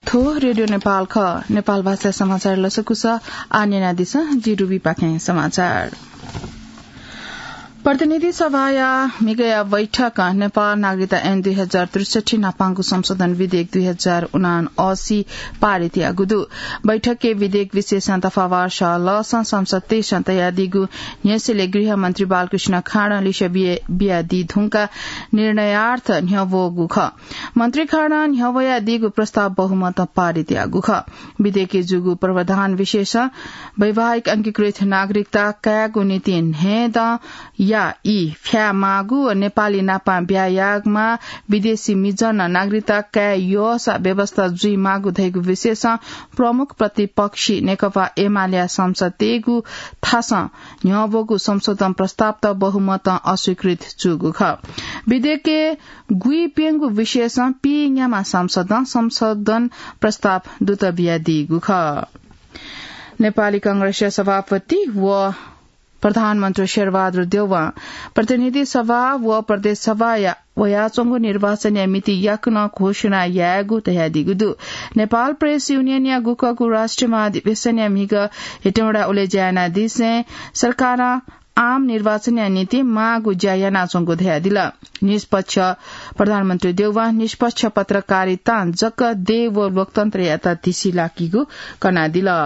थो रेडियो नेपाल ख नेपाल भाषा समाचार लसकुस आन्यना दिस जिरुबी पाखे समाचार प्रतिनिधि सभा या मिगया बैठक नेपाल नागरिकता ऐन 2063 नापाङ्गु संशोधन विधेयक 2079 पारित यागुदु बैठक के विधेयक विशेषण दफावार शाह संसद तेसन तयादिगु न्यासले गृह मन्त्री बालकृष्ण खाँड लिस बिया दि धुंका निर्णयार्थ न्यवोगु ख मन्त्री खाँड न्यवया दिगु प्रस्ताव बहुमत पारित यागु ख विधेयक जुगु प्रावधान विशेष वैवाहिक अंगीकृत नागरिकता कयागु नीति हेद या ई फ्या मागु नेपाली नापा ब्यायागमा विदेशी मिजन नागरिकता कया व्यवस्था जुई मागु धैगु विशेष प्रमुख प्रतिपक्षी नेकपा एमाले संसद तेगु थास न्यवोगु संशोधन प्रस्ताव त बहुमत अस्वीकृत चुगु ख विधेयक गुई पेंगु विशेष पिङमा संशोधन प्रस्ताव दूत बिया दिगु ख नेपाली कांग्रेस सभापति व प्रधानमन्त्री शेरबहादुर देउवा प्रतिनिधि सभा व प्रदेश सभा वयाचोंगु निर्वाचन मिति याक्न घोषणा यागु तयादिगुदु नेपाल प्रेस यूनियन या गुकगु राष्ट्रिय महाधिवेशन मिग हेटौडा उले ज्याना दिसे सरकार आम निर्वाचन नीति मागु ज्यायाना चोंगु धयादिला निष्पक्ष प्रधानमन्त्री देउवा निष्पक्ष पत्रकारिता जक देव लोकतन्त्र याता दिसी लाकीगु कनादिला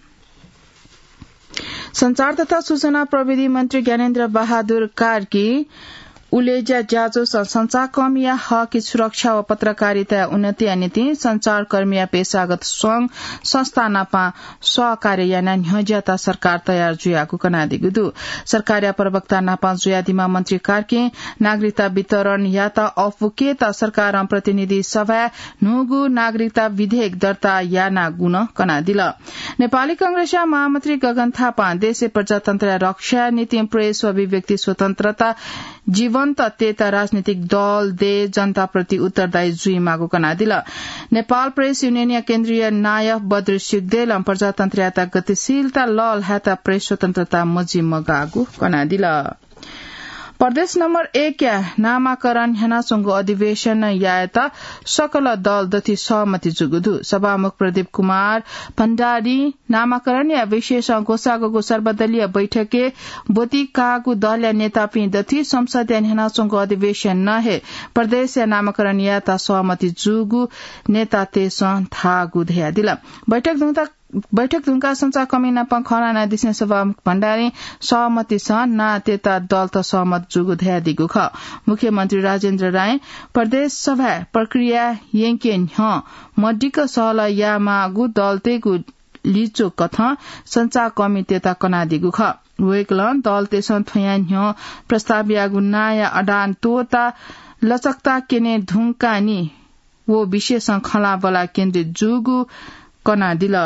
संचार तथा सूचना प्रविधि मन्त्री ज्ञानेन्द्र बहादुर कार्की उलेजा जाजो संचार कर्मी हक सुरक्षा व पत्रकारिता उन्नति नीति संचार कर्मी पेशागत संघ संस्था नापा सहकार्याना न्यजता सरकार तयार जुयाको कनादिगुदु सरकार प्रवक्ता नापा जुयादिमा मन्त्री कार्की नागरिकता वितरण या त अफुकेता सरकार प्रतिनिधि सभा नुगु नागरिकता विधेयक दर्ता याना गुण कनादिल नेपाली कांग्रेस महामन्त्री गगन थापा देशे प्रजातन्त्र रक्षा नीति प्रेस व अभिव्यक्ति स्वतन्त्रता जीवन्त तेता राजनीतिक दल दे जनताप्रति उत्तरदायी जुई मागु कनादिल नेपाल प्रेस यूनियन या केन्द्रीय नायक बद्र सिगदेल प्रजातन्त्र गतिशीलता लल हाता प्रेस स्वतन्त्रता मजी मगागु कनादिल प्रदेश नम्बर 1 या नामाकरण हेनासोंगो अधिवेशन यायता सकल दल दथि सहमति जुगुदु सभामुख प्रदीप कुमार भण्डारी नामाकरण या विशेष घोषागो सर्वदलीय बैठके बोती कागु दल या नेता पि दथि संसद या हेनासोंगो अधिवेशन नहे प्रदेश या नामाकरण याता सहमति जुगु नेता तेसन थागु धयादिला बैठक धुंका संचार कमिना पंखना ना दिसे सभामुख भण्डारी सहमति छ ना तेता दल त सहमत जुगु धयादिगु ख मुख्यमन्त्री राजेन्द्र राय प्रदेश सभा प्रक्रिया यंकेन ह मड्डीक सहल या मागु दलतेगु लिचो कथ संचार कमि तेता कनादिगु ख वेकलन दल तेसन थयान ह प्रस्ताव यागु नाया अडान तोता लचकता केने धुंकानी वो विशेष खला बला केन्द्रित जुगु कनादिल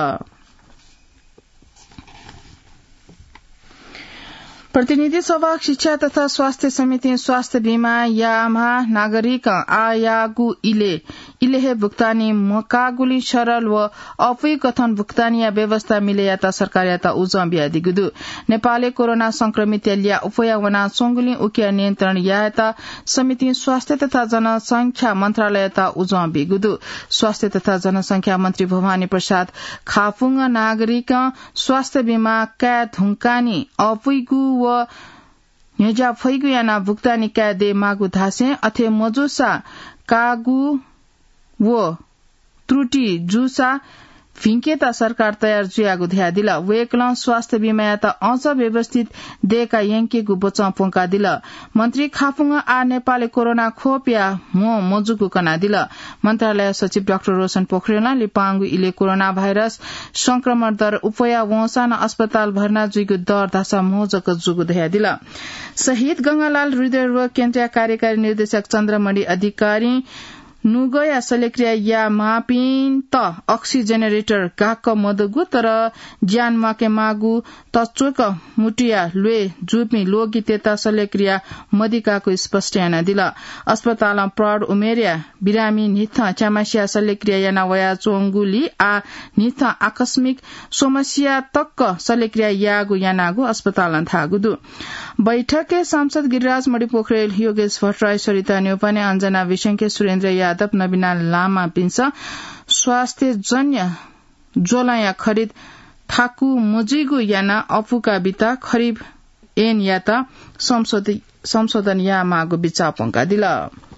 प्रतिनिधि सभा शिक्षा तथा स्वास्थ्य समिति स्वास्थ्य बीमा यामा नागरिक आयागु इलेहे भुक्तानी मकागुली सरल व अफुई कथन भुक्तानी या व्यवस्था मिले याता सरकार याता उजम बियादिगुदु नेपाले कोरोना संक्रमित लिया उपया वना सोंगुली उकिया नियन्त्रण याता समिति स्वास्थ्य तथा जनसंख्या मन्त्रालय याता उजम बिगुदु स्वास्थ्य तथा जनसंख्या मन्त्री भवानी प्रसाद खाफुङ नागरिक स्वास्थ्य बीमा का धुंकानी अफुईगु व न्यजा फैगु याना भुक्तानी का दे मागु धासे अथे मजुसा कागु वो त्रुटि जुसा फिंकेता सरकार तयार जुयागु ध्यादिल वेकल स्वास्थ्य बीमा याता अझ व्यवस्थित देका यंकेगु बचाउ पोंका दिल मन्त्री खाफुङ आ नेपालले कोरोना खोप या मजुगु कना दिल मन्त्रालय सचिव डाक्टर रोशन पोखरेल लिपाङ्गु इले कोरोना भाइरस संक्रमण दर उपया वसाना अस्पताल भर्ना जुइगु दर धासा मोजक जुगु ध्यादिल शहीद गंगालाल हृदय रोग केन्द्रीय कार्यकारी निर्देशक चन्द्रमणि अधिकारी नुगया सलेक्रिया या मापिन त अक्सिजेनेरेटर गाक मदगु तर ज्यान माके मागु तचोक मुटिया लुए जुपी लोगी तेता सलेक्रिया मदिकाको स्पष्ट याना दिल अस्पताल प्रौढ उमेरिया बिरामी निथ चामासिया सलेक्रिया याना वया चोंगुली आ निथ आकस्मिक समस्या तक्क सलेक्रिया यागु यानागु अस्पताल थागुदु बैठके सांसद गिरिराज मणि पोखरेल योगेश भट्टराई सरिता न्यौपाने अंजना विशंके सुरेन्द्र यादव नवीना लामा पिंस स्वास्थ्य जन्य जोलाया खरिद थाकु मुजिगु याना अपुका बिता खरिब एन याता संशोधन या मागु बिचापंका दिला।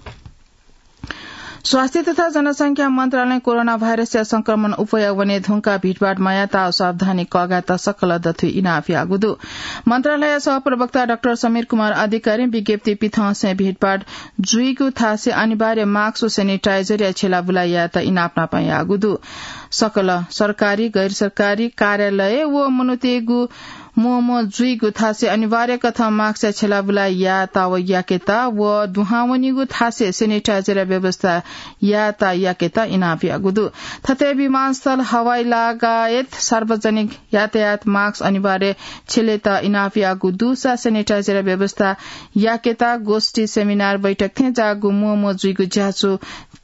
स्वास्थ्य तथा जनसंख्या मन्त्रालय कोरोना भाइरस या संक्रमण उपयोग वने धुंका भीड़भाड़ मायाता सावधानी कगाता सकल दथु इनाफी आगुदु मन्त्रालय सहप्रवक्ता डाक्टर समीर कुमार अधिकारी विज्ञप्ति पिथासे भीड़भाड़ जुइगु थासे अनिवार्य मास्क सेनिटाइजर या छेला बुलायाता इनापना पाइ आगुदु सकल सरकारी गैर सरकारी कार्यालय व मनुतेगु मोमो जुइगु थासे अनिवार्य कथा मास्क छेला बुला या ताव याकेता व दुहावनीगु थासे सेनिटाइजर व्यवस्था या ता याकेता इनाफी आगुदु थते विमानस्थल हवाई लगायत सार्वजनिक यातायात मास्क अनिवार्य छेलेता इनाफी आगुदु सा सेनिटाइजर व्यवस्था याकेता गोष्ठी सेमिनार बैठक थे जागु मोमो जुइगु ज्याचो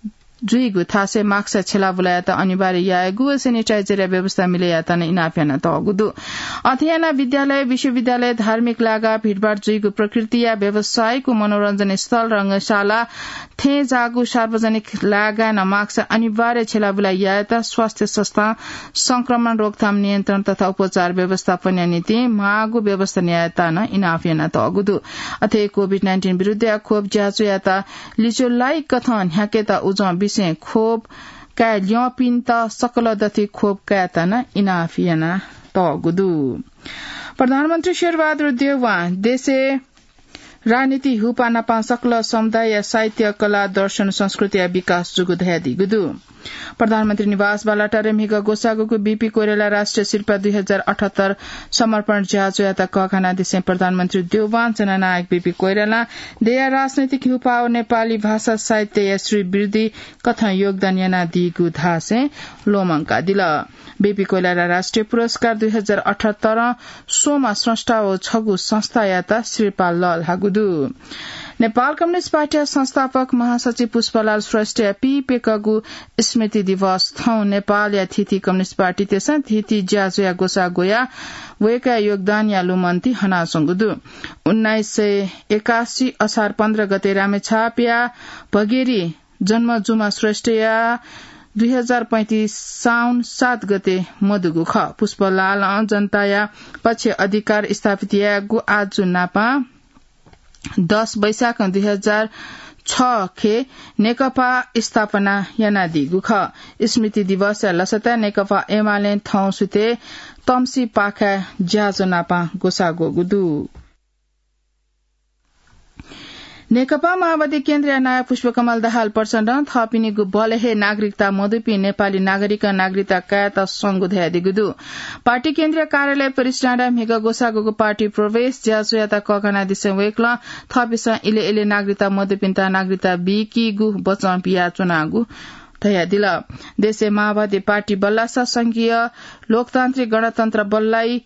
जुइगु थासे मास्क छेला बुलायाता अनिवार्य यागु सेनिटाइजर व्यवस्था मिलेयाता न इनाफियाना तगुदु अध्ययन विद्यालय विश्वविद्यालय धार्मिक लागा भीड़भाड़ जुइगु प्रकृति या व्यवसायको मनोरञ्जन स्थल रंगशाला थे जागु सार्वजनिक लागा न मास्क अनिवार्य छेला बुलायाता स्वास्थ्य संस्था संक्रमण रोकथाम नियन्त्रण तथा उपचार व्यवस्थापन नीति मागु व्यवस्था न्यायता न इनाफियाना तगुदु अथे कोभिड-19 विरुद्ध खोप ज्याचो याता लिचोलाई कथन ह्याकेता उजो विषय खोप का ल्योपिन्त सकल दथि खोप का तना इनाफियाना तगुदु प्रधानमन्त्री शेरबहादुर देउवा देशे राजनीति हुपा नपा सकल समुदाय साहित्य कला दर्शन संस्कृति विकास जुगुधया दिगुदु प्रधानमन्त्री निवास बालाटारे मिगा गोसागुको बीपी कोइराला राष्ट्रिय शिल्पा 2078 समर्पण ज्याजो याता कखाना दिसे प्रधानमन्त्री देउवान जननायक बीपी कोइराला देया राजनैतिक हुपाओ नेपाली भाषा साहित्य या श्री वृद्धि कथा योगदान याना दिगु धासे लोमंका दिल बीपी कोइराला राष्ट्रिय पुरस्कार 2078 सोमा स्रष्टा ओ छगु संस्था याता श्रीपाल लल हागुदु नेपाल कम्युनिष्ट पार्टी संस्थापक महासचिव पुष्पलाल श्रेष्ठ पीपेकगु स्मृति दिवस थौ नेपाल या थिति कम्युनिष्ट पार्टी तेसन थिति ज्याजो या गोसा गोया वेका योगदान या लुमन्ती हना संगुदु 1981 असार 15 गते रामेछाप या भगेरी जन्म जुमा श्रेष्ठ या 2035 साउन 7 गते मधुगु ख पुष्पलाल जनता या पक्ष अधिकार स्थापित या गु आज नापा 10 वैशाख 2006 खे नेकपा स्थापना यानादि गुख स्मृति दिवस लसता नेकपा एमाले थौ सुते तम्सी पाखा ज्याजो नापा गोसागो गुदु नेकपा माओवादी केन्द्रीय नायक पुष्पकमल दाहाल प्रचण्ड थपिनीगु बलहे नागरिकता मधुपी नेपाली नागरिक नागरिकता कायता संगुधया दिगुदु पार्टी केन्द्रीय कार्यालय परिसडाँडा मेगा गोसागोको पार्टी प्रवेश ज्याजो याता कखना दिसे वेक्ल थपिस इले नागरिकता मधुपिन्ता नागरिकता बिकी गु बचन पिया चुनागु थया दिल देशे माओवादी पार्टी बल्लासा संघीय लोकतान्त्रिक गणतन्त्र बल्लाई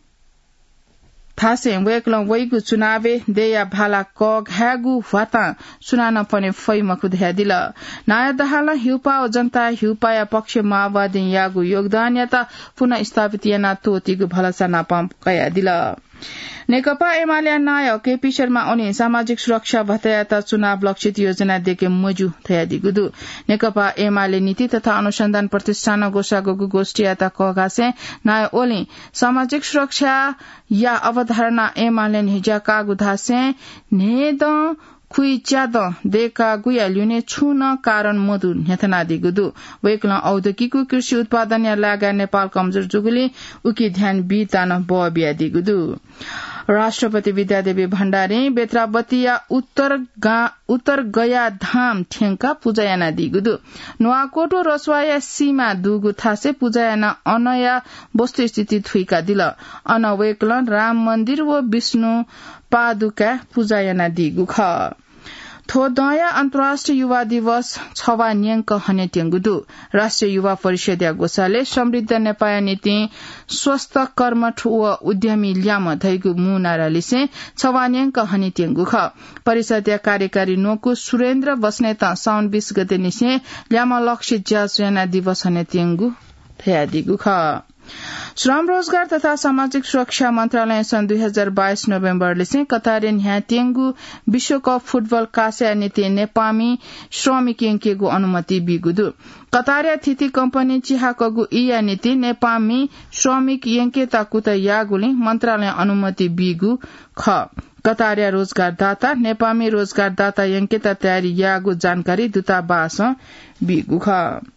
थासे वेक्ल वैगु चुनावे देया भाला क घागु वाता चुनान पनि फैमखु धेया दिल नाया दहाल हिउपा जनता हिउपा या पक्ष माओवादी यागु योगदान याता पुनः स्थापित याना तोतिगु भलसा नापम कया दिल नेकपा एमाले नायक केपी शर्मा अनि सामाजिक सुरक्षा भत्ता चुनाव लक्षित योजना देके मजु थया दिगुदु नेकपा एमाले नीति तथा अनुसन्धान प्रतिष्ठान गोसागोगु गोष्ठी याता कगासे नाय ओली सामाजिक सुरक्षा या अवधारणा एमाले हिजा कागु धासे नेद खुई च्याद देका गुया ल्युने छुन कारण मधु नेथना दिगुदु वेक्ल औद्योगिक कृषि उत्पादन या लागा नेपाल कमजोर जुगुली उकी ध्यान बितान बबिया दिगुदु राष्ट्रपति विद्यादेवी भण्डारी बेत्रावतिया उत्तर गया धाम ठेंका पूजायाना दिगुदु नुवाकोटो रसवाया सीमा दुगु थासे पूजायाना अनया वस्तु स्थिति थुइका दिल अनवेक्ल राम मन्दिर व विष्णु पादुका पूजायाना दिगु ख थो दया अन्तर्राष्ट्रिय युवा दिवस छवा न्यंक हने टेंगुदु राष्ट्रिय युवा परिषद या गोसाले समृद्ध नेपाल नीति स्वस्थ कर्मठ व उद्यमी ल्याम धैगु मुनारा लिसे छवा न्यंक हने टेंगु ख परिषद या कार्यकारी नोकु सुरेन्द्र बस्नेत साउन 20 गते निसे ल्याम लक्ष्य ज्यासुना दिवस हने टेंगु थया दिगु ख श्रम रोजगार तथा सामाजिक सुरक्षा मन्त्रालय सन् 2022 नोभेम्बरले चाहिँ कतारे न्यातेङ्गु विश्वकप फुटबल कास्या नीति नेपामी श्रमिक यङ्केको अनुमति बिगुदु कतारिया थिति कम्पनी चिहाकगु इया नीति नेपामी श्रमिक यङ्केता कुत यागुले मन्त्रालय अनुमति बिगु ख कतारिया रोजगारदाता नेपामी रोजगारदाता यङ्केता तयारी यागु जानकारी दूतावास बिगु ख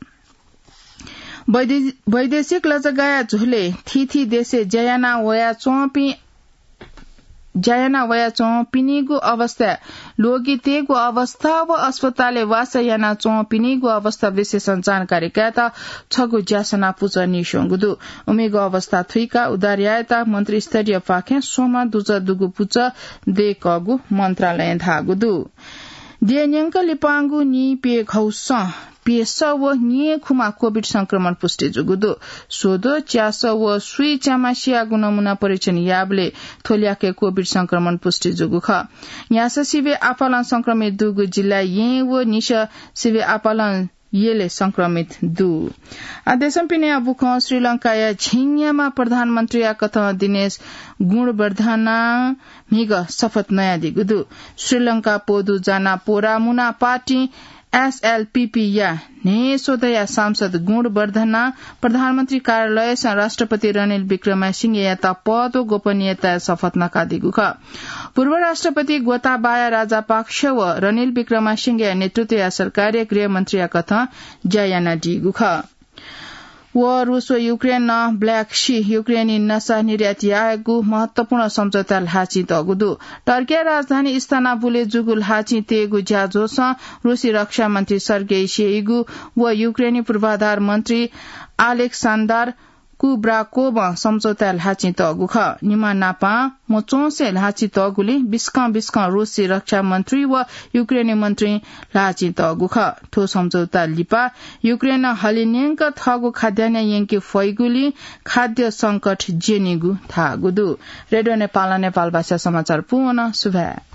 वैदेशिक लजगाया झोले थिथि देशे जयाना वया चौपिनीगु अवस्था लोगी तेगु अवस्था व अस्पताले वासयाना चौपिनीगु अवस्था विशेषण जानकारी कहता छगु ज्यासना पुज निशोंगुदु उमेगु अवस्था थुइका उदारियाता मन्त्री स्तरीय पाखे सोमा दुज दुगु पुज देखगु मन्त्रालय धागुदु दियन्यंक लिपांगु नि पे खौस पेस व निये खुमा कोविड संक्रमण पुष्टि जुगुदु सोदो च्यास व सुई च्यामासिया गुनमुना परीक्षण याबले थोलियाके कोविड संक्रमण पुष्टि जुगु ख यास सिवे आपालन संक्रमित दुगु जिल्ला ये व निश सिवे आपालन येले संक्रमित दु आदेशम पिने अबुख श्रीलंका या झिन्यामा प्रधानमन्त्री कथ दिनेश गुणवर्धना मिग शपथ नयाँ दिगुदु श्रीलंका पोदु जाना पोरामुना पार्टी एसएलपीपी या ने सोदया सांसद गुणवर्धना प्रधानमन्त्री कार्यालय राष्ट्रपति रनिल विक्रमसिंहे यता पद गोपनीयता शपथ नकादिगु ख पूर्व राष्ट्रपति गोताबाया राजापाक्ष व रनिल विक्रमसिंहे नेतृत्व सरकारी गृहमन्त्री कथ जयाना दिगु ख व रूस व युक्रेन न ब्ल्याक सी युक्रेनी नशा निर्यात यागु महत्वपूर्ण सम्झौता हाची तगुदु टर्किया राजधानी इस्तानबुले जुगुल हाची तेगु ज्याजोस रूसी रक्षा मन्त्री सर्गेई शेइगु व युक्रेनी पूर्वाधार मन्त्री अलेक्सान्डर कुब्राकोव सम्झौता हाची तगु ख निमा नापा मोचोसे हाची तगुले बिस्क रूसी रक्षा मन्त्री व युक्रेनी मन्त्री हाची तगु ख ठो सम्झौता लिपा युक्रेन हलिनेंक थगु खाद्यान्न यंकी फैगुली खाद्य संकट जेनिगु थागुदु रेडियो नेपाल भाषा समाचार पुनः सुभा